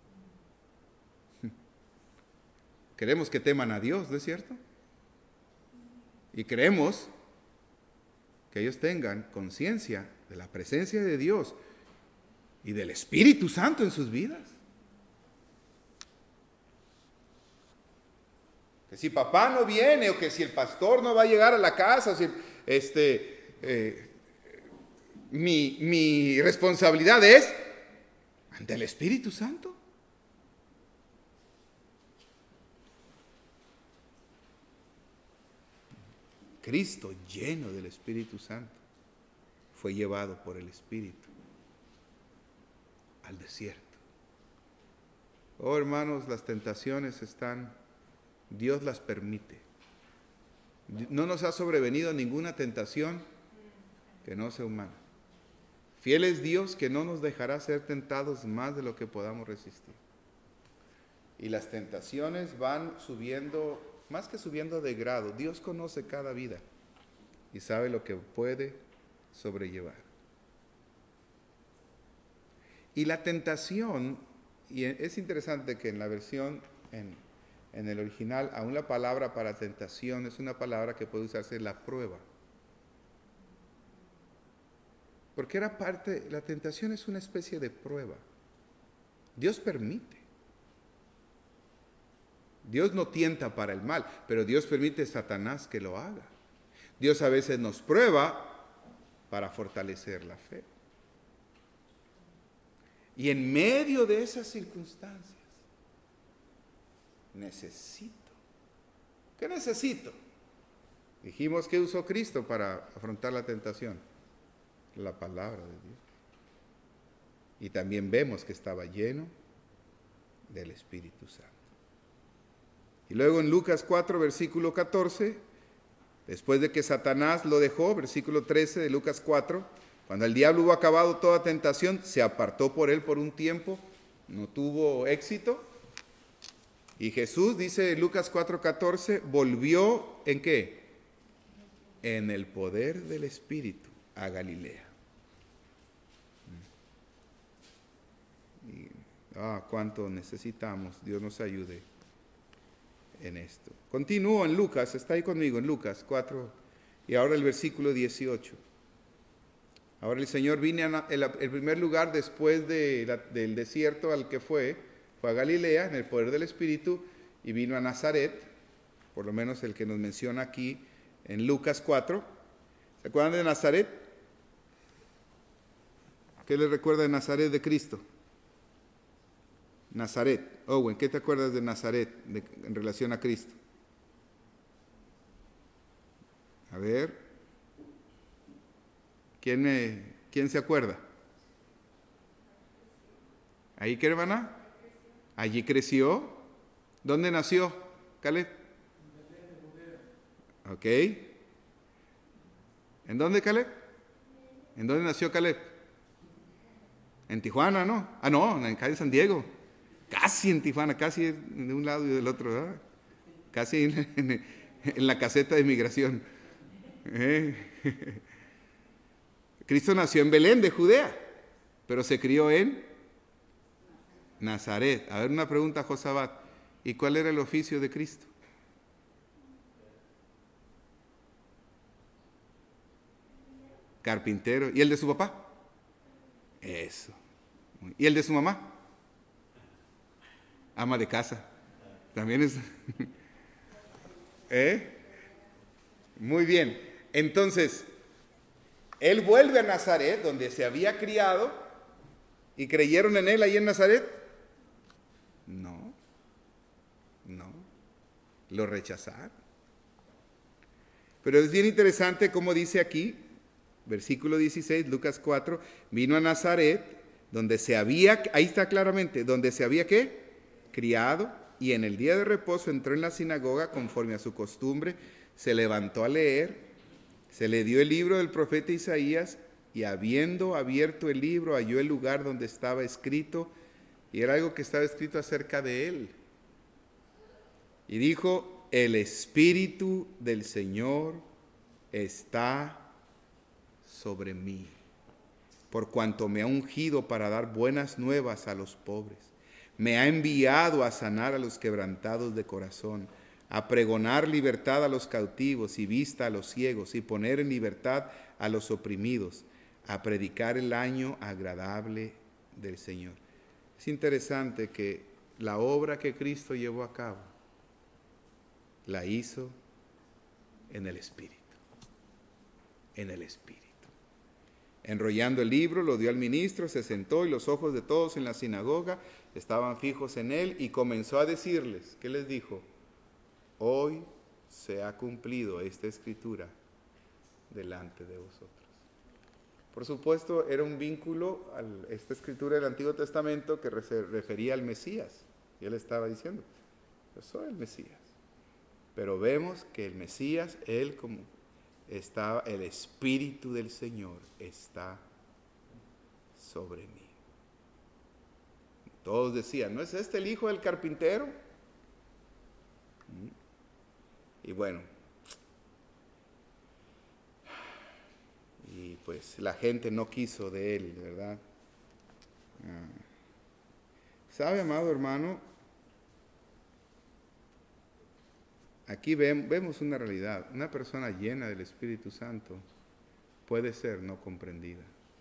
Queremos que teman a Dios, ¿no es cierto? Y queremos que ellos tengan conciencia de la presencia de Dios y del Espíritu Santo en sus vidas. Que si papá no viene o que si el pastor no va a llegar a la casa, o si, este, eh, mi, mi responsabilidad es ante el Espíritu Santo. Cristo, lleno del Espíritu Santo, fue llevado por el Espíritu al desierto. Oh, hermanos, las tentaciones están, Dios las permite. No nos ha sobrevenido ninguna tentación que no sea humana. Fiel es Dios que no nos dejará ser tentados más de lo que podamos resistir. Y las tentaciones van subiendo, más que subiendo de grado. Dios conoce cada vida y sabe lo que puede sobrellevar. Y la tentación, y es interesante que en la versión, en, en el original, aún la palabra para tentación es una palabra que puede usarse la prueba. Porque era parte, la tentación es una especie de prueba. Dios permite. Dios no tienta para el mal, pero Dios permite a Satanás que lo haga. Dios a veces nos prueba para fortalecer la fe. Y en medio de esas circunstancias, necesito. ¿Qué necesito? Dijimos que usó Cristo para afrontar la tentación. La palabra de Dios. Y también vemos que estaba lleno del Espíritu Santo. Y luego en Lucas cuatro, versículo catorce, después de que Satanás lo dejó, versículo trece de Lucas cuatro, cuando el diablo hubo acabado toda tentación, se apartó por él por un tiempo, no tuvo éxito. Y Jesús, dice Lucas cuatro catorce, volvió ¿en qué? En el poder del Espíritu a Galilea. Y, ah, cuánto necesitamos, Dios nos ayude en esto. Continúo en Lucas, está ahí conmigo en Lucas cuatro, y ahora el versículo dieciocho. Ahora el Señor vino a, el, el primer lugar después de la, del desierto al que fue, fue a Galilea en el poder del Espíritu, y vino a Nazaret, por lo menos el que nos menciona aquí en Lucas cuatro. ¿Se acuerdan de Nazaret? ¿Qué les recuerda de Nazaret de Cristo? Nazaret. Owen, ¿qué te acuerdas de Nazaret de, en relación a Cristo? A ver. ¿Quién, eh, ¿quién se acuerda? ¿Ahí qué, hermana? Allí creció. ¿Dónde nació, Caleb? Ok. ¿En dónde, Caleb? ¿En dónde nació Caleb? En Tijuana, ¿no? Ah, no, acá en San Diego. Casi en Tijuana, casi de un lado y del otro, ¿verdad? Casi en, en, en la caseta de migración. ¿Eh? Cristo nació en Belén de Judea, pero se crió en Nazaret. A ver, una pregunta a Josabat. ¿Y cuál era el oficio de Cristo? Carpintero. ¿Y el de su papá? Eso. ¿Y el de su mamá? Ama de casa. También es... ¿Eh? Muy bien. Entonces, él vuelve a Nazaret, donde se había criado, y creyeron en él ahí en Nazaret. No, no, lo rechazaron. Pero es bien interesante como dice aquí, versículo dieciséis, Lucas cuatro, vino a Nazaret, donde se había, ahí está claramente, donde se había ¿qué? Criado, y en el día de reposo entró en la sinagoga conforme a su costumbre, se levantó a leer, se le dio el libro del profeta Isaías, y habiendo abierto el libro, halló el lugar donde estaba escrito, y era algo que estaba escrito acerca de él. Y dijo, el Espíritu del Señor está sobre mí, por cuanto me ha ungido para dar buenas nuevas a los pobres. Me ha enviado a sanar a los quebrantados de corazón, a pregonar libertad a los cautivos y vista a los ciegos, y poner en libertad a los oprimidos, a predicar el año agradable del Señor. Es interesante que la obra que Cristo llevó a cabo, la hizo en el Espíritu, en el Espíritu. Enrollando el libro, lo dio al ministro, se sentó y los ojos de todos en la sinagoga estaban fijos en él y comenzó a decirles, ¿qué les dijo? Hoy se ha cumplido esta escritura delante de vosotros. Por supuesto, era un vínculo a esta escritura del Antiguo Testamento que se refería al Mesías. Y él estaba diciendo, yo soy el Mesías. Pero vemos que el Mesías, él como estaba, el Espíritu del Señor está sobre mí. Todos decían, ¿no es este el hijo del carpintero? Y bueno, y pues la gente no quiso de él, ¿verdad? ¿Sabe, amado hermano? Aquí vemos una realidad. Una persona llena del Espíritu Santo puede ser no comprendida.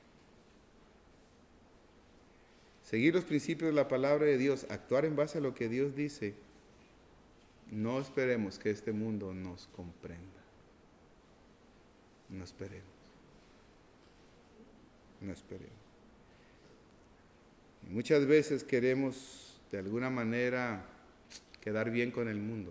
Seguir los principios de la palabra de Dios, actuar en base a lo que Dios dice, no esperemos que este mundo nos comprenda. No esperemos. No esperemos. Y muchas veces queremos de alguna manera quedar bien con el mundo.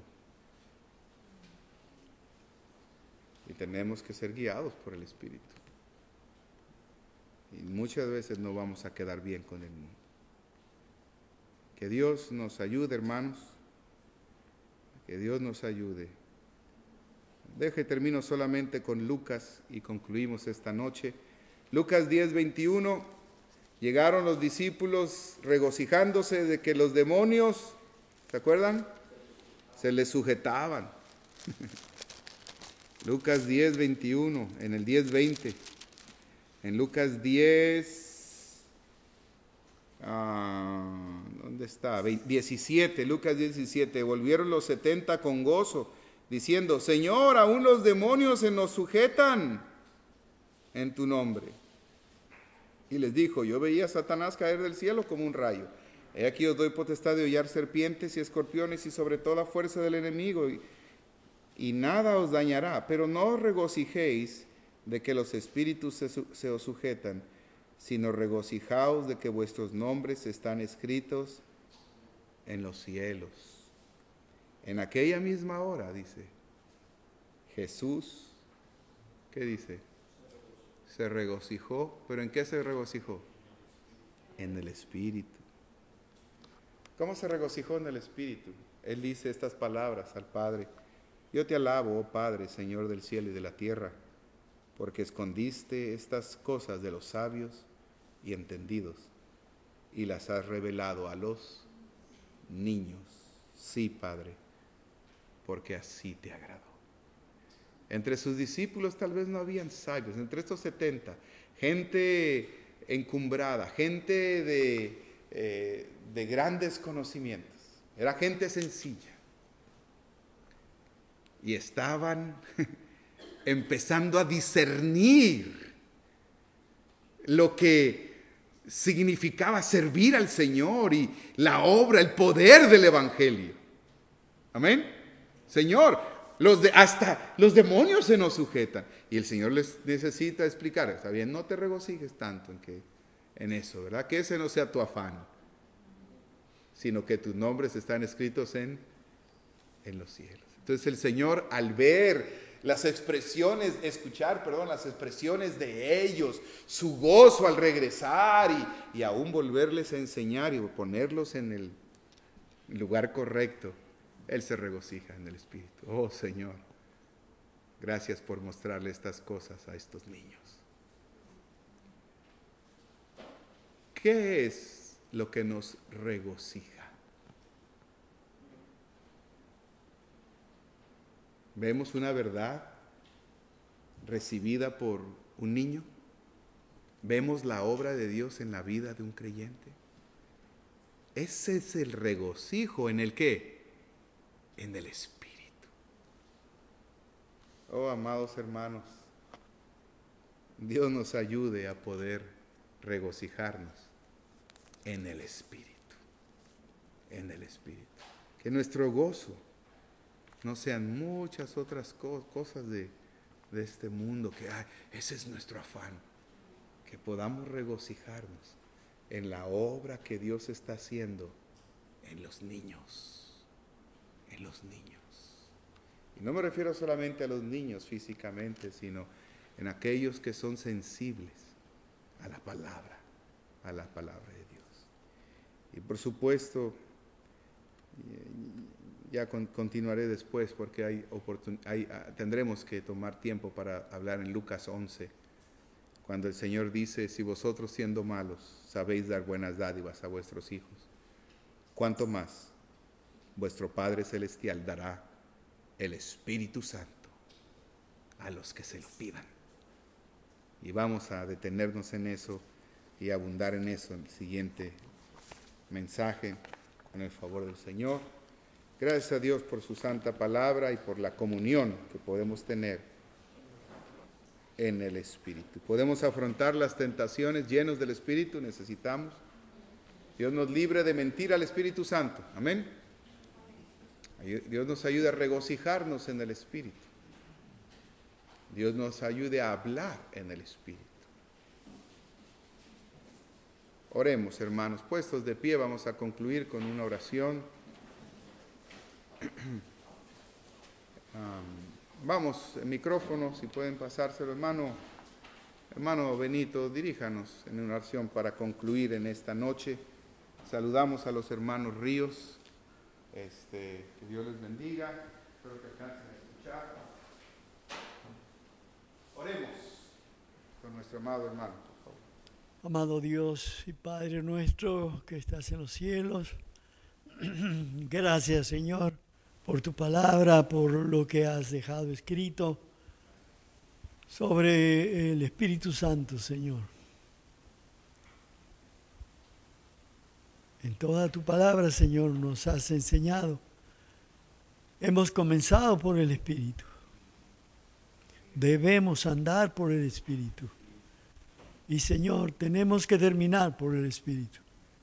Y tenemos que ser guiados por el Espíritu. Y muchas veces no vamos a quedar bien con el mundo. Que Dios nos ayude, hermanos. Que Dios nos ayude. Deje, termino solamente con Lucas y concluimos esta noche. Lucas diez, veintiuno. Llegaron los discípulos regocijándose de que los demonios, ¿se acuerdan? Se les sujetaban. Lucas diez, veintiuno, en el diez, veinte. En Lucas diez, ah, ¿dónde está? diecisiete, Lucas diecisiete. Volvieron los setenta con gozo, diciendo: Señor, aún los demonios se nos sujetan en tu nombre. Y les dijo: yo veía a Satanás caer del cielo como un rayo. He aquí os doy potestad de hollar serpientes y escorpiones y sobre toda fuerza del enemigo, y, y nada os dañará. Pero no os regocijéis de que los espíritus se, se os sujetan, sino regocijaos de que vuestros nombres están escritos en los cielos. En aquella misma hora, dice, Jesús, ¿qué dice? Se regocijó. ¿Pero en qué se regocijó? En el Espíritu. ¿Cómo se regocijó en el Espíritu? Él dice estas palabras al Padre: yo te alabo, oh Padre, Señor del cielo y de la tierra, porque escondiste estas cosas de los sabios y entendidos y las has revelado a los niños. Sí, Padre, porque así te agradó. Entre sus discípulos tal vez no habían sabios, entre estos setenta, gente encumbrada, gente de, eh, de grandes conocimientos, era gente sencilla. Y estaban empezando a discernir lo que significaba servir al Señor y la obra, el poder del Evangelio. Amén. Señor, los de, hasta los demonios se nos sujetan. Y el Señor les necesita explicar: está bien, no te regocijes tanto en, que, en eso, ¿verdad? Que ese no sea tu afán, sino que tus nombres están escritos en, en los cielos. Entonces el Señor, al ver las expresiones, escuchar, perdón, las expresiones de ellos, su gozo al regresar y, y aún volverles a enseñar y ponerlos en el lugar correcto, Él se regocija en el Espíritu. Oh Señor, gracias por mostrarle estas cosas a estos niños. ¿Qué es lo que nos regocija? Vemos una verdad recibida por un niño. Vemos la obra de Dios en la vida de un creyente. Ese es el regocijo. ¿En el qué? En el Espíritu. Oh, amados hermanos, Dios nos ayude a poder regocijarnos en el Espíritu. En el Espíritu. Que nuestro gozo no sean muchas otras co- cosas de, de este mundo, que ay, ese es nuestro afán. Que podamos regocijarnos en la obra que Dios está haciendo en los niños, en los niños. Y no me refiero solamente a los niños físicamente, sino en aquellos que son sensibles a la palabra, a la palabra de Dios. Y por supuesto, ya con, continuaré después porque hay oportun, hay, tendremos que tomar tiempo para hablar en Lucas once, cuando el Señor dice: si vosotros siendo malos sabéis dar buenas dádivas a vuestros hijos, ¿cuánto más vuestro Padre Celestial dará el Espíritu Santo a los que se lo pidan? Y vamos a detenernos en eso y abundar en eso en el siguiente mensaje, con el favor del Señor. Gracias a Dios por su santa palabra y por la comunión que podemos tener en el Espíritu. Podemos afrontar las tentaciones llenos del Espíritu, necesitamos. Dios nos libre de mentir al Espíritu Santo. Amén. Dios nos ayude a regocijarnos en el Espíritu. Dios nos ayude a hablar en el Espíritu. Oremos, hermanos, puestos de pie, vamos a concluir con una oración. Um, vamos, el micrófono, si pueden pasárselo, hermano, Hermano Benito, diríjanos en una oración para concluir en esta noche. Saludamos a los hermanos Ríos. Este, que Dios les bendiga. Espero que alcancen a escuchar. Oremos con nuestro amado hermano, por favor. Amado Dios y Padre nuestro que estás en los cielos, gracias, Señor, por tu palabra, por lo que has dejado escrito sobre el Espíritu Santo, Señor. En toda tu palabra, Señor, nos has enseñado. Hemos comenzado por el Espíritu. Debemos andar por el Espíritu. Y, Señor, tenemos que terminar por el Espíritu.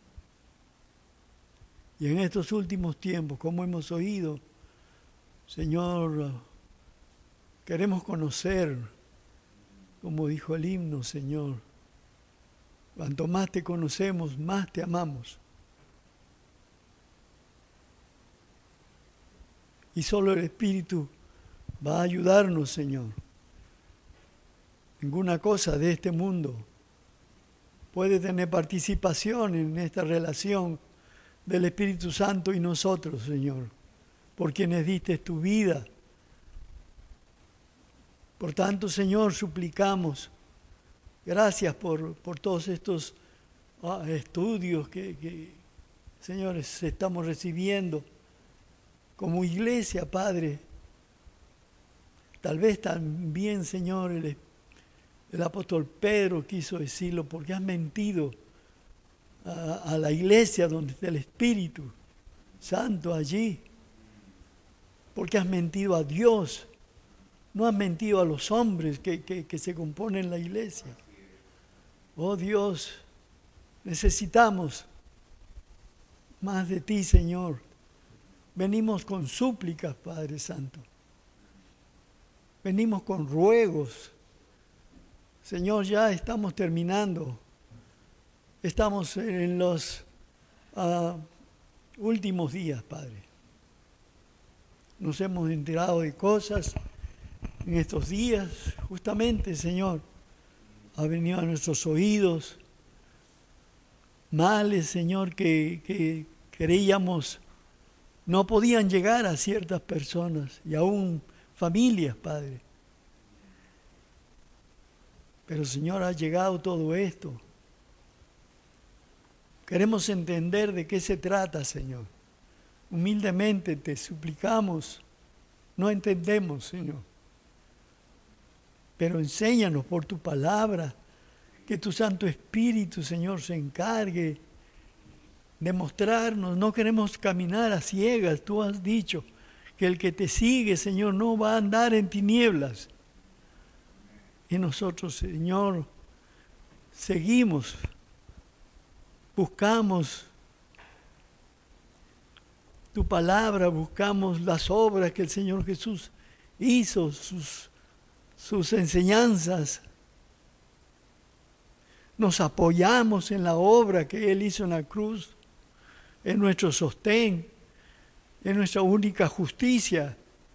Y en estos últimos tiempos, como hemos oído, Señor, queremos conocer, como dijo el himno, Señor, cuanto más te conocemos, más te amamos. Y solo el Espíritu va a ayudarnos, Señor. Ninguna cosa de este mundo puede tener participación en esta relación del Espíritu Santo y nosotros, Señor, por quienes diste tu vida. Por tanto, Señor, suplicamos, gracias por, por todos estos ah, estudios que, que, señores, estamos recibiendo como iglesia, Padre. Tal vez también, Señor, el, el apóstol Pedro quiso decirlo, porque has mentido a, a la iglesia donde está el Espíritu Santo allí, porque has mentido a Dios, no has mentido a los hombres que, que, que se componen la iglesia. Oh Dios, necesitamos más de ti, Señor. Venimos con súplicas, Padre Santo. Venimos con ruegos. Señor, ya estamos terminando. Estamos en los uh, últimos días, Padre. Nos hemos enterado de cosas en estos días. Justamente, Señor, ha venido a nuestros oídos males, Señor, que, que creíamos no podían llegar a ciertas personas y aún familias, Padre. Pero, Señor, ha llegado todo esto. Queremos entender de qué se trata, Señor. Humildemente te suplicamos. No entendemos, Señor. Pero enséñanos por tu palabra, que tu Santo Espíritu, Señor, se encargue de mostrarnos. No queremos caminar a ciegas. Tú has dicho que el que te sigue, Señor, no va a andar en tinieblas. Y nosotros, Señor, seguimos, buscamos tu palabra, buscamos las obras que el Señor Jesús hizo, sus, sus enseñanzas. Nos apoyamos en la obra que Él hizo en la cruz, en nuestro sostén, en nuestra única justicia.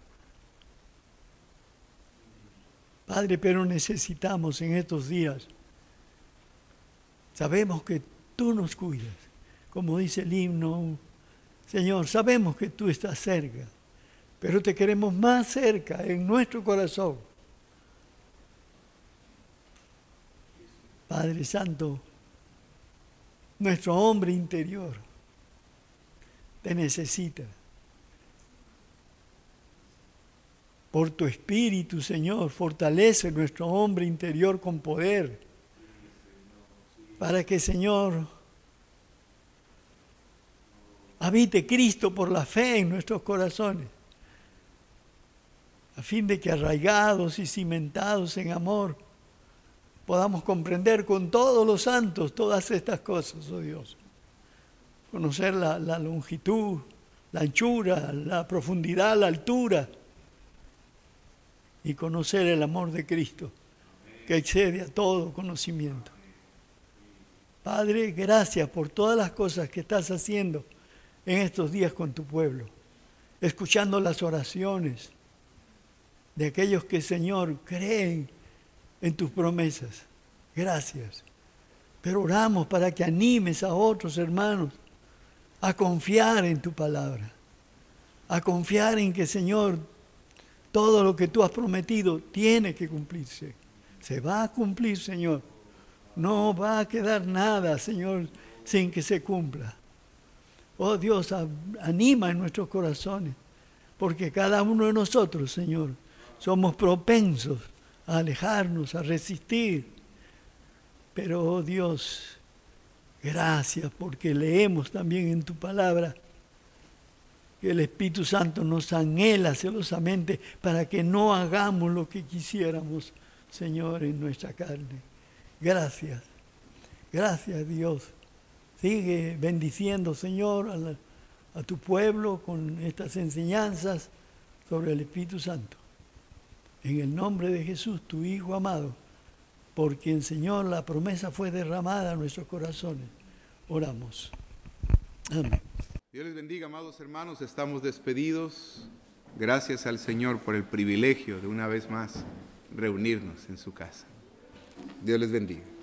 Padre, pero necesitamos en estos días, sabemos que tú nos cuidas, como dice el himno, Señor, sabemos que tú estás cerca, pero te queremos más cerca en nuestro corazón. Padre Santo, nuestro hombre interior te necesita. Por tu Espíritu, Señor, fortalece nuestro hombre interior con poder, para que, Señor, habite Cristo por la fe en nuestros corazones, a fin de que arraigados y cimentados en amor, podamos comprender con todos los santos todas estas cosas, oh Dios. Conocer la, la longitud, la anchura, la profundidad, la altura, y conocer el amor de Cristo, que excede a todo conocimiento. Padre, gracias por todas las cosas que estás haciendo en estos días con tu pueblo, escuchando las oraciones de aquellos que, Señor, creen en tus promesas. Gracias. Pero oramos para que animes a otros hermanos a confiar en tu palabra, a confiar en que, Señor, todo lo que tú has prometido tiene que cumplirse. Se va a cumplir, Señor. No va a quedar nada, Señor, sin que se cumpla. Oh Dios, anima en nuestros corazones, porque cada uno de nosotros, Señor, somos propensos a alejarnos, a resistir. Pero, oh Dios, gracias porque leemos también en tu palabra que el Espíritu Santo nos anhela celosamente para que no hagamos lo que quisiéramos, Señor, en nuestra carne. Gracias, gracias Dios. Sigue bendiciendo, Señor, a, la, a tu pueblo con estas enseñanzas sobre el Espíritu Santo. En el nombre de Jesús, tu Hijo amado, por quien, Señor, la promesa fue derramada a nuestros corazones. Oramos. Amén. Dios les bendiga, amados hermanos. Estamos despedidos. Gracias al Señor por el privilegio de una vez más reunirnos en su casa. Dios les bendiga.